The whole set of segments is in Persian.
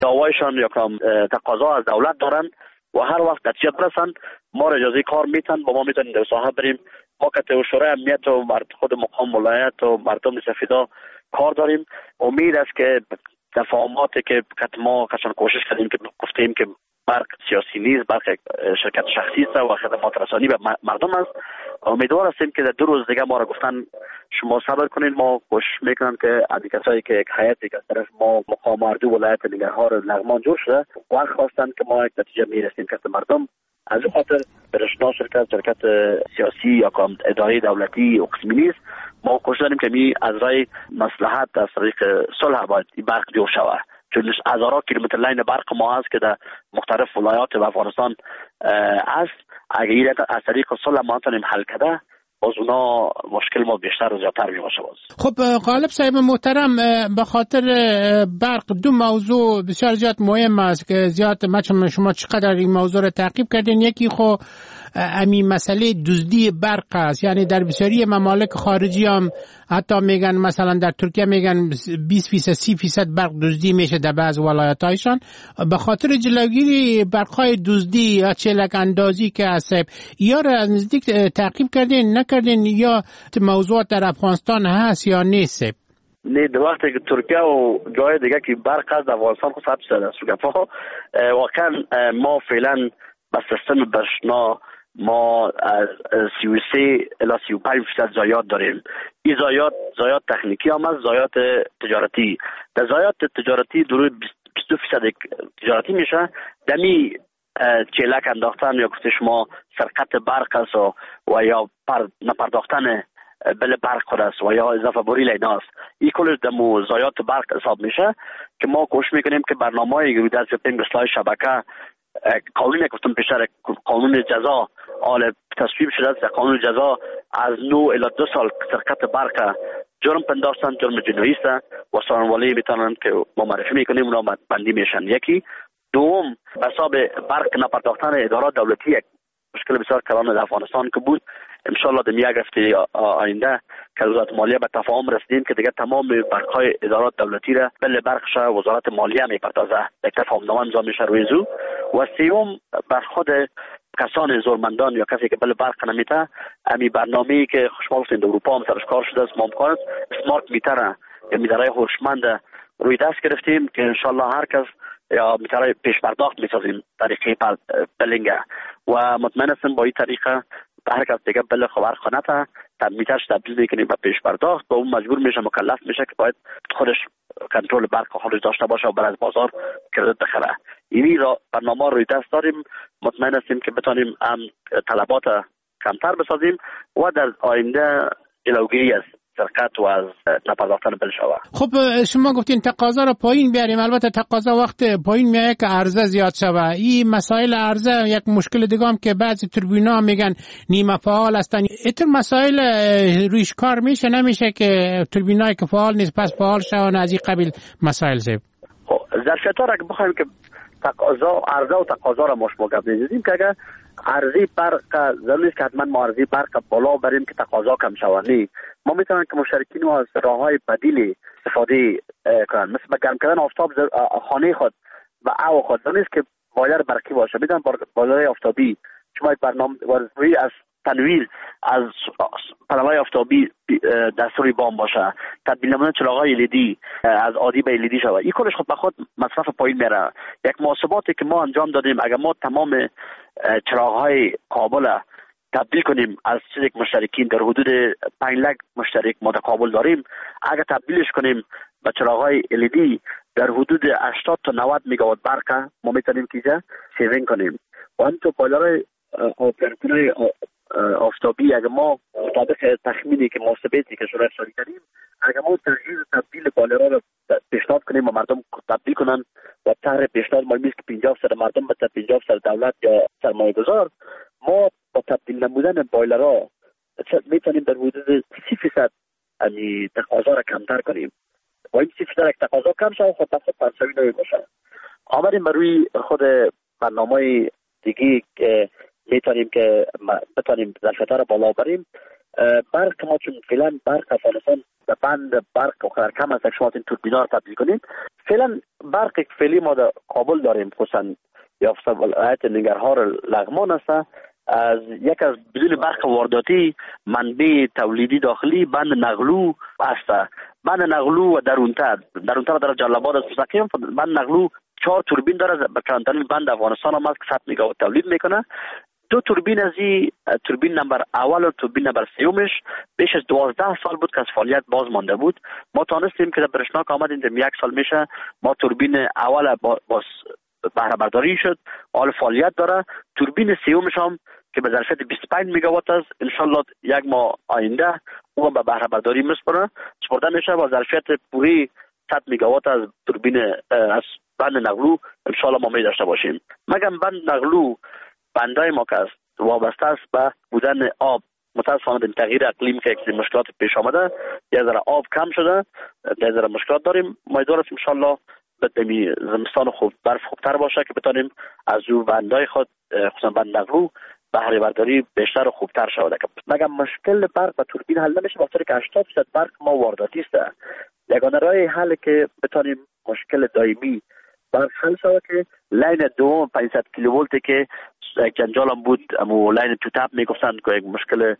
دعوایشان یا تقاضا از دولت دارن و هر وقت نتیجه برسن ما را اجازه کار میتن، با ما میتونیم در ساحه بریم. ما که شورای امنیت و خود مقام ولایت و مردم سفیدا کار داریم. امید است که تفاهماتی که ما کوشش کردیم که گفتیم که برق سیاسی نیست، برق شرکت شخصی است و خدمات رسانی به مردم است. امیدوار هستیم که در 2 روز دیگه ما را گفتن شما صبر کنید، ما کوشش میکنیم که از کسایی که یک هیئتی که از طرف ما مقام اردو ولایت نگهبان لغمان جور شده و خواستن که ما یک نتیجه میرسیم که مردم از این خاطر برشنا شرکت سیاسی یا اداره دولتی و قسمی نیست. ما کوشش داریم که می از رای مصلحت از طریق صلح باید برق جور شود، چون هزاران کیلومتر لین برق ما هست که در مختلف ولایات و افغانستان است. اگر این از طریق صلح ما تونیم حل کرده باز اونا مشکل ما بیشتر و زیادتر می باشه. خب غالب صاحب محترم، به خاطر برق 2 موضوع بسیار زیاد مهم است که زیاد شما چقدر این موضوع رو تعقیب کردین. یکی خب امی مسئله دزدی برق است، یعنی در بسیاری ممالک خارجی هم حتی میگن، مثلا در ترکیه میگن 20% 30% برق دزدی میشه در بعض ولایت‌هایشان. به خاطر جلوگیری برق‌های دزدی یا چلک اندازی که هست، یا را از نزدیک تعقیب کردین نکردین، یا موضوع در افغانستان هست یا نیست؟ نه، در وقتی که ترکیه و جای دیگه که برق از افغانستان خود ثبت شده است، واقعا ما فعلا با سیستم برشنا ما از 33 الی 35% ضایعات داریم. این ضایعات تکنیکی هم است، ضایعات تجارتی. در ضایعات تجارتی دروی 22% تجارتی میشه. دمی چلک انداختن یا گفته شما سرقت برق است و یا نپرداختن بل برق خود است و یا اضافه بری لینا است. این کل دمو ضایعات برق حساب میشه که ما کوشش میکنیم که برنامه‌ای که در اصلاح شبکه قانونی گفتم پیشتر قانون جزا آل تصویب شده است. قانون جزا از 9 الی 2 سال سرقت برق جرم پنداشتن، جرم جنایی است و سانوالی میتونن که ما معرفی میکنیم اونا بندی میشن. یکی دوم حساب برق نپرداختن ادارات دولتی یک مشکل بسیار کلان در افغانستان که بود. ان شاء الله در یک هفته آینده که وزارت مالیه به تفاهم رسیدیم که دیگه تمام برق‌های ادارات دولتی را بل برقش وزارت مالیه میپردازه، یک تفاهمنامه انجام میشه روی زو. و سوم بر خود کسان زورمندان یا کسی که بل برق نمیته، امی برنامه‌ای که شما گفتین اروپا هم سرش کار شده است، ما امکان اسمارت میتر یا میترای هوشمند روی دست گرفتیم که ان شاء الله هر کس یا میترای پیش پرداخت میسازیم طریقه بلینگ و مطمئن هستم با این طریقه هر کس دیگه بل خبر خانه میترش تبدیل میکنیم به پیش پرداخت و اون مجبور میشه مکلف میشه که باید خودش کنترل برق خودش داشته باشه و بر از بازار کردیت بخره. اینی را برنامه روی دست داریم، مطمئن هستیم که بتانیم هم طلبات کمتر بسازیم و در آینده جلوگیری از سرقت و از نپرداختن بل شود. خب شما گفتین تقاضا رو پایین بیاریم، البته تقاضا وقت پایین میاد که عرضه زیاد شوه. این مسائل عرضه یک مشکل دیگه هم که بعضی توربینا میگن نیمه فعال هستن. این مسائل رویش کار میشه نمیشه که توربینای که فعال نیست پس فعال شون از این قبیل مسائل زیب؟ ظرفیت‌ها را که بخوایم که تقاضا عرضه و تقاضا را مشابه بگیریم که اگر عرضه برق ضروری است که حتما ما عرضه برق بالا بریم که تقاضا کم شود. ما میتونیم که مشترکین از راههای بدیل استفاده کنن، مثل گرم کردن آفتاب خانه خود و او خود. ضروری است که بایلر برقی باشه، میتونن بایلر آفتابی شما برنامه ورزوی از تنویر از پنل‌های آفتابی دستوری بام باشه، تبدیل نمونه چراغ‌های LED از عادی به LED شود. این کلش خود به خود مصرف پایین میره. یک محاسباتی که ما انجام دادیم اگر ما تمام چراغ‌های کابل تبدیل کنیم از یک مشترکین در حدود 5 لک مشترک ما در کابل داریم، اگر تبدیلش کنیم به چراغ‌های LED در حدود 80 تا 90 میگاوات برق ما میتونیم که سیوینگ کنیم. و همینطور بایلرهای آپراتورهای آفتابی اگر ما مطابق تخمینی که محاسباتی که شورای اقتصادی کردیم اگر ما تغییر تبدیل بایلرها رو پیشنهاد کنیم و مردم تبدیل کنن و طرح پیشنهاد ما میشه که 50% مردم به 50% دولت یا سرمایه گذار، ما با تبدیل نمودن بایلرها میتونیم در حدود 30% یعنی تقاضا را کمتر کنیم و این 30% یک تقاضا کم شد خود بخود پنسوی نوی باشه. آمدیم بر روی خود برنامه دیگه که میتونیم که بتونیم ظرفیت‌ها را بالا بریم. برق ما چون فعلا برق افغانستان بند برق و کم است که شما این توربینا رو تبدیل کنید. فعلا برق فعلی ما در کابل داریم، خصوصا یا ولایت ننگرهار لغمان است. از یک از بدون برق وارداتی منبع تولیدی داخلی بند نغلو است. بند نغلو و درونتر در جلال است مستقیم. بند نغلو 4 توربین داره، به کلانترین بند افغانستان هم است که 100 مگاوات تولید میکنه. 2 توربین از این توربین نمبر اول و توربین نمبر سومش بیش از 12 سال بود که از فعالیت باز مانده بود. ما تانستیم که در برشناک آمدیم، در 1 سال میشه ما توربین اول باز بهره برداری شد، حال فعالیت داره. توربین سومش هم که به ظرفیت 25 مگاوات است، ان شاء الله 1 ماه آینده اون به بهره برداری سپرده میشه با ظرفیت پوری 100 مگاوات از توربین از بند نغلو ان شاء الله ما می داشته باشیم. مگم بند نغلو بندای ما که است وابسته است به بودن آب. متاسفانه این تغییر اقلیم که یک مشکلات پیش آمده، یه ذره آب کم شده، یه ذره مشکلات داریم. امیدوارم ان شاء الله بدمی زمستان خوب برف خوبتر باشه که بتونیم از او بندای خود خصوصا بند نغلو بهره برداری بیشتر و خوبتر شود. مگم مشکل برق و توربین حل نمیشه، بخاطر که 80% برق ما وارداتی است. یگانه راه حل که بتونیم مشکل دائمی برق حل شود که لین دوم 500 کیلوولت که جنجال هم بود، امو لین توتپ میگفتن که یک مشکل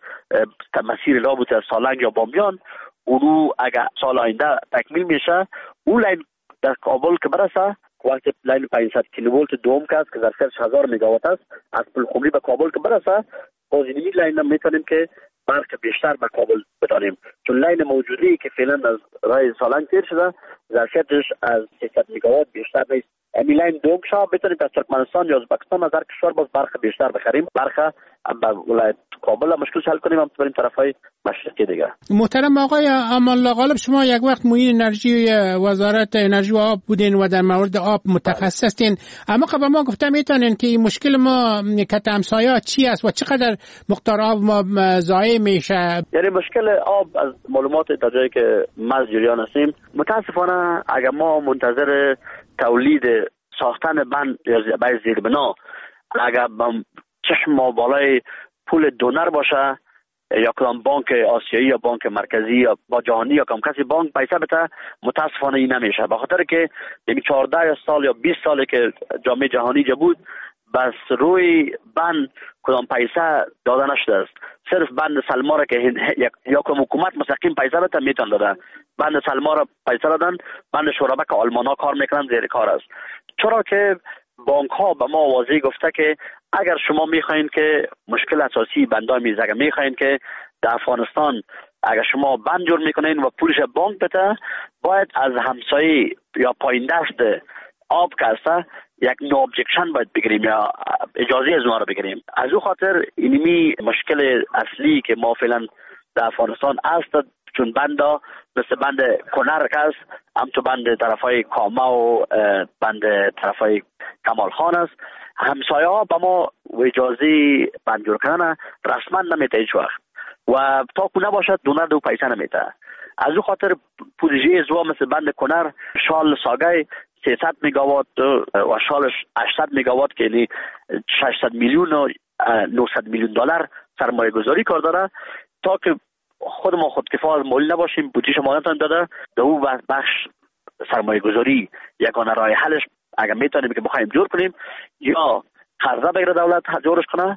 مسیر راه بود از سالنگ یا بامیان، اونو اگر سال آینده تکمیل میشه اون لین در کابل که برسه وقتی لین 500 کیلوولت دوم که است که ظرفیتش 1000 مگاوات است از پلخمری به کابل که برسه، باز این لین هم میتونیم که برق بیشتر به کابل بدانیم، چون لین موجودی که فعلا از راه سالنگ تیر شده ظرفیتش از 300 مگاوات بیشتر نیست. همین لین دوم شاه بتونیم از ترکمنستان یا ازبکستان از هر کشور باز برق بیشتر بخریم، برق به ولایت کابل مشکل حل کنیم، هم بریم طرفای مشرقی دیگه. محترم آقای امان الله غالب، شما یک وقت معین انرژی وزارت انرژی و آب بودین و در مورد آب متخصص هستین، اما قبل ما گفتم میتونین که مشکل ما کت همسایه چی است و چقدر مقدار آب ما ضایع میشه؟ یعنی مشکل آب از معلومات تا جایی که ما جریان هستیم، متاسفانه اگر ما منتظر تولید ساختن بند یا زیربنا اگر چشم ما بالای پول دونر باشه یا کدام بانک آسیایی یا بانک مرکزی یا با جهانی یا کسی بانک پیسه بده، متاسفانه این نمیشه، به خاطر که 14 سال یا 20 ساله که جامعه جهانی جا بود بس روی بند کدام پیسه داده نشده است. صرف بند سلما را که یا که حکومت مستقیم پیسه بده میتون داده، بند سلما را پیسه دادن، بند شورابک آلمان ها کار میکنن زیر کار است. چرا که بانک ها به ما واضح گفته که اگر شما میخواین که مشکل اساسی بندای میزه، اگر میخواین که در افغانستان اگر شما بند جور میکنین و پولش بانک بده، باید از همسایه یا پایین دست آب کسته یک نو ابجکشن باید بگیریم یا اجازه از اونها رو بگیریم. از او خاطر اینمی مشکل اصلی که ما فعلا در افغانستان است، چون بندا مثل بند کنر است، هم تو بند طرفای کاما و بند طرفای کمال خان است، همسایه ها با ما اجازه بند جور کردن رسما نمیده هیچ وقت و تا که نباشد دونر دو پیسه نمیده. از او خاطر پروژه زوا مثل بند کنر شال ساگای 300 مگاوات و شالش 800 مگاوات که یعنی 600 میلیون و 900 میلیون دلار سرمایه گذاری کار داره، تا که خود ما خودکفا از مولی نباشیم بودجه شما نتان داده در او بخش سرمایه گذاری یگانه راه حلش اگر میتونیم که بخوایم جور کنیم یا قرضه بگیره دولت جورش کنه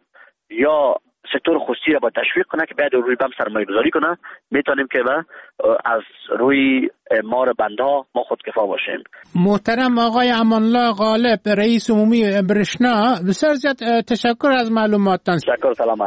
یا سکتور خصوصی را با تشویق کنه که بعد روی بم سرمایه گذاری کنه، میتونیم که از روی مار بندها ما خودکفا باشیم. محترم آقای امان الله غالب، رئیس عمومی برشنا، بسیار زیاد تشکر از معلوماتتان. تشکر، سلامت.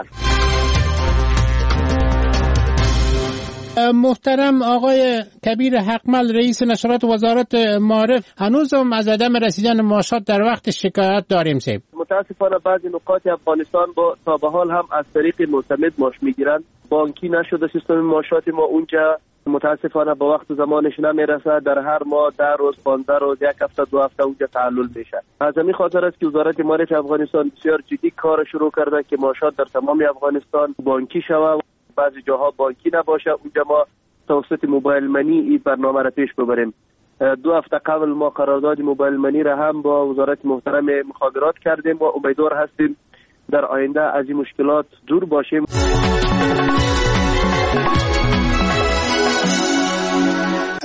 محترم آقای کبیر حقمل، رئیس نشرات وزارت معارف، هنوزم از عدم رسیدن معاشات در وقت شکایت داریم سیب. متاسفانه بعضی نقاط افغانستان تا به حال هم از طریق معتمد معاش میگیرند، بانکی نشده سیستم معاشات ما اونجا متاسفانه با وقت و زمانش نمیرسه، در هر ماه 10 روز 15 روز 1 هفته 2 هفته اونجا تعلل میشه. از همین خاطر است که وزارت معارف افغانستان بسیار جدی کار شروع کرده که معاشات در تمام افغانستان بانکی شود، بعضی جاها بانکی نباشه، اونجا ما توسط موبایل منی این برنامه را پیش ببریم. 2 هفته قبل ما قرارداد موبایل منی را هم با وزارت محترم مخابرات کردیم و امیدوار هستیم در آینده از این مشکلات دور باشیم.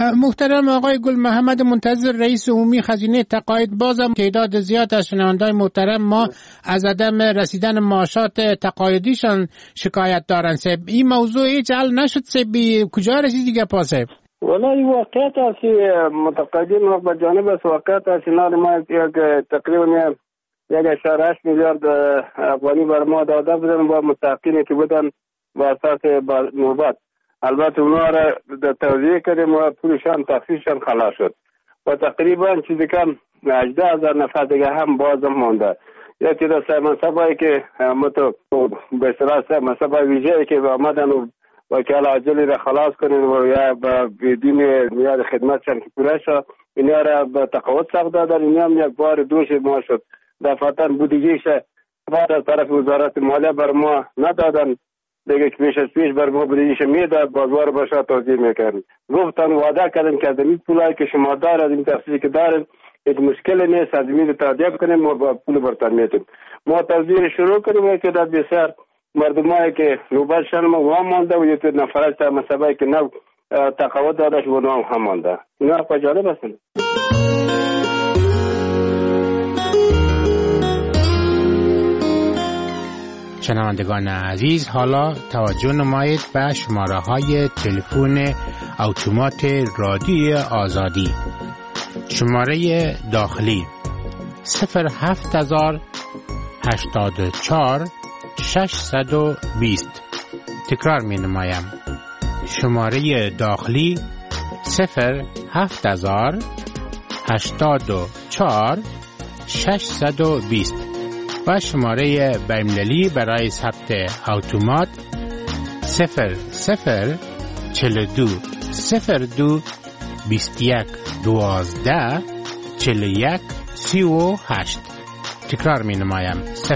محترم آقای گل محمد منتظر، رئیس عمومی خزینه تقاعد، بازم تعداد زیاد از شنونده‌های محترم ما از عدم رسیدن معاشات تقاعدیشان شکایت دارن. این موضوع هیچ حل نشد. کجا رسید دیگه پاسه؟ والله واقعیت است که متقاعدین و به جانب از واقعیت است ما یک تقریبا 1.8 میلیارد افغانی بر ما داده بودن با مستحقینی که بودن با اساس نوبت. البته اونا را توزیع کردیم و پولشان تخصیصشان خلاص شد و تقریبا چیزی کم 18,000 نفر دیگه هم بازم مونده. یا تعداد منصبایی که به اصطلاح منصب ویژه‌ای که آمدن و وکیل عاجلی را خلاص کنین و یا بدون میاد خدمتشان که پوره شد، اینا را به تقاعد ساخت دادن. اینا هم یک بار دوش ما شد دفعتا بودجهش بعد از طرف وزارت مالیه بر ما ندادن دیگه، که پیش بر ما بودجهش میداد بازوار باشه توضیح میکردن. گفتن وعده کردن که از این پولایی که شما دارید، این تخصیصی که دارید، هیچ مشکل نیست، از این تادیه کنیم ما با پول برتن میتیم. ما توزیع شروع کنیم که در بسیار مردمایی که نوبتشان ما وام مانده و یه نفرش تا مسابقه که نو تقاعد دادش و نام هم مانده. اینا خب جالب هستن. شنوندگان عزیز، حالا توجه نمایید به شماره های تلفن اتومات رادیوی آزادی. شماره داخلی 07084 620. تکرار می نمایم. شماره داخلی 07084 620 و شماره بین‌المللی برای ثبت اتومات 0042 02 21 12 41 38. تکرار می نمایم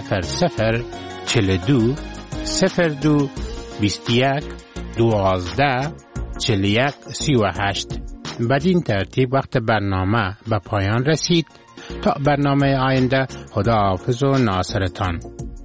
0042 02 21 12 41 38. بدین ترتیب وقت برنامه به پایان رسید. تا برنامه آینده، خدا حافظ و ناصرتان.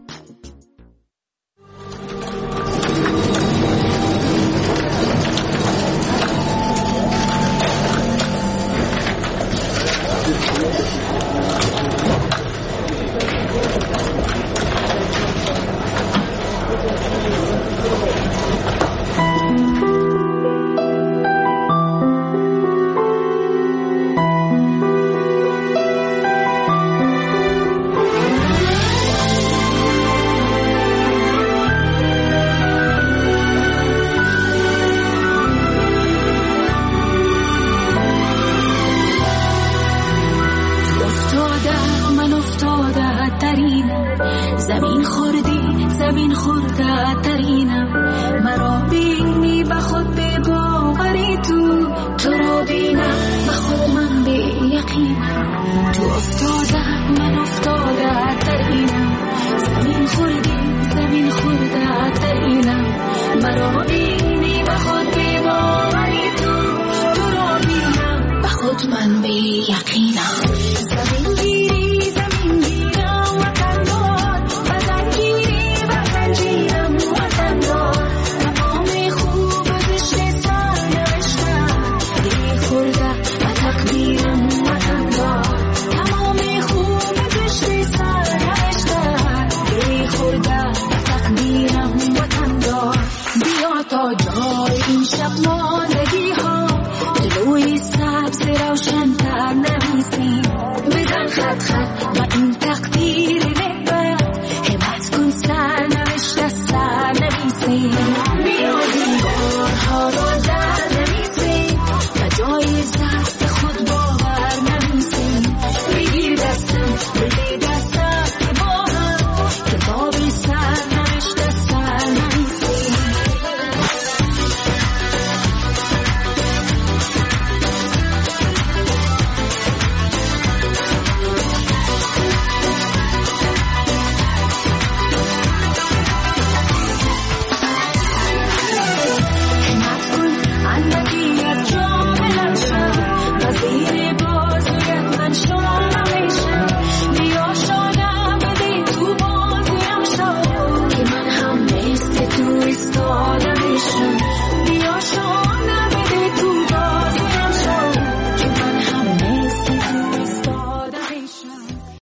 زمین خورده ترینم، مرا بینی به خود به باوری تو را بینم به خود من به یقینم. تو افتاده من افتاده ترینم، زمین خورده ترینم، مرا بینی به خود به باوری تو را بینم به خود من به یقینم.